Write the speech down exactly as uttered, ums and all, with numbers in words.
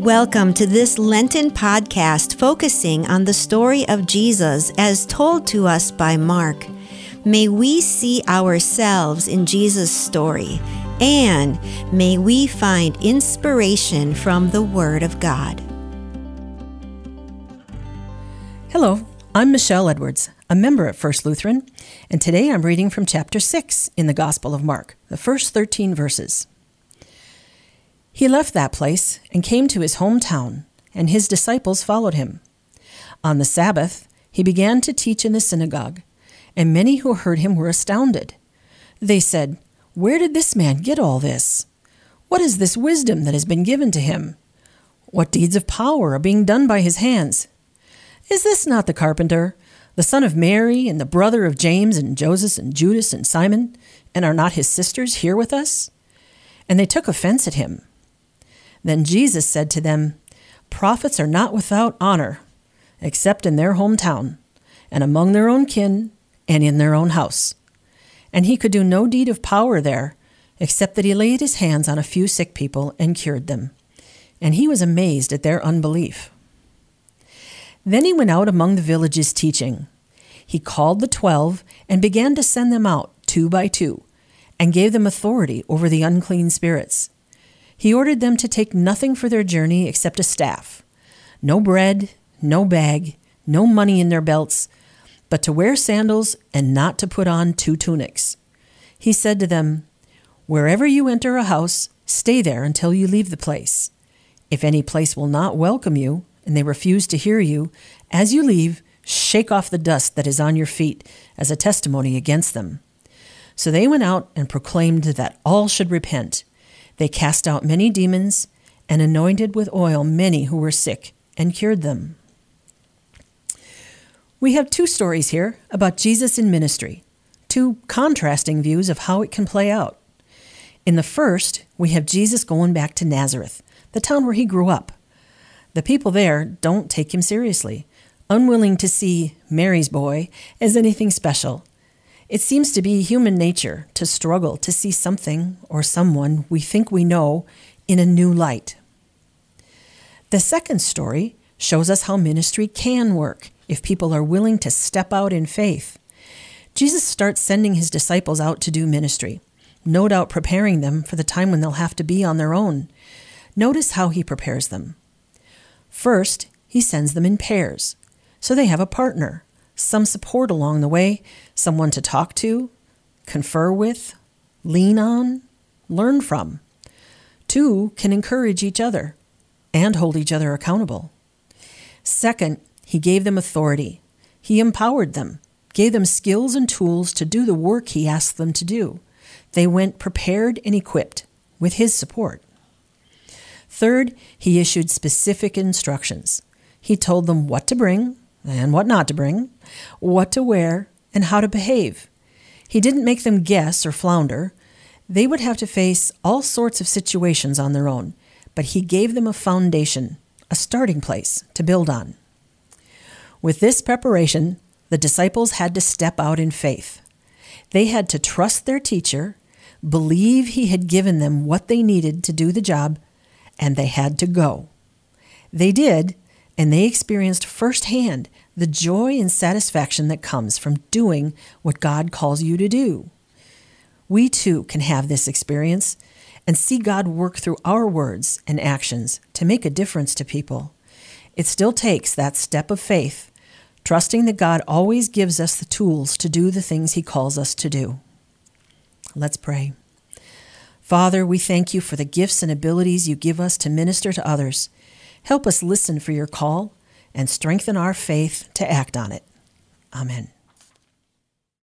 Welcome to this Lenten podcast focusing on the story of Jesus as told to us by Mark. May we see ourselves in Jesus' story, and may we find inspiration from the Word of God. Hello, I'm Michelle Edwards, a member at First Lutheran, and today I'm reading from chapter six in the Gospel of Mark, the first thirteen verses. He left that place and came to his hometown, and his disciples followed him. On the Sabbath, he began to teach in the synagogue, and many who heard him were astounded. They said, "Where did this man get all this? What is this wisdom that has been given to him? What deeds of power are being done by his hands? Is this not the carpenter, the son of Mary, and the brother of James and Joseph and Judas and Simon? And are not his sisters here with us?" And they took offense at him. Then Jesus said to them, "Prophets are not without honor, except in their hometown, and among their own kin, and in their own house." And he could do no deed of power there, except that he laid his hands on a few sick people and cured them. And he was amazed at their unbelief. Then he went out among the villages teaching. He called the twelve and began to send them out two by two, and gave them authority over the unclean spirits. He ordered them to take nothing for their journey except a staff, no bread, no bag, no money in their belts, but to wear sandals and not to put on two tunics. He said to them, "Wherever you enter a house, stay there until you leave the place. If any place will not welcome you, and they refuse to hear you, as you leave, shake off the dust that is on your feet as a testimony against them." So they went out and proclaimed that all should repent. They cast out many demons and anointed with oil many who were sick and cured them. We have two stories here about Jesus in ministry, two contrasting views of how it can play out. In the first, we have Jesus going back to Nazareth, the town where he grew up. The people there don't take him seriously, unwilling to see Mary's boy as anything special. It seems to be human nature to struggle to see something or someone we think we know in a new light. The second story shows us how ministry can work if people are willing to step out in faith. Jesus starts sending his disciples out to do ministry, no doubt preparing them for the time when they'll have to be on their own. Notice how he prepares them. First, he sends them in pairs, so they have a partner, some support along the way, someone to talk to, confer with, lean on, learn from. Two can encourage each other and hold each other accountable. Second, he gave them authority. He empowered them, gave them skills and tools to do the work he asked them to do. They went prepared and equipped with his support. Third, he issued specific instructions. He told them what to bring and what not to bring, what to wear, and how to behave. He didn't make them guess or flounder. They would have to face all sorts of situations on their own, but he gave them a foundation, a starting place to build on. With this preparation, the disciples had to step out in faith. They had to trust their teacher, believe he had given them what they needed to do the job, and they had to go. They did, and they experienced firsthand the joy and satisfaction that comes from doing what God calls you to do. We too can have this experience and see God work through our words and actions to make a difference to people. It still takes that step of faith, trusting that God always gives us the tools to do the things he calls us to do. Let's pray. Father, we thank you for the gifts and abilities you give us to minister to others. Help us listen for your call and strengthen our faith to act on it. Amen.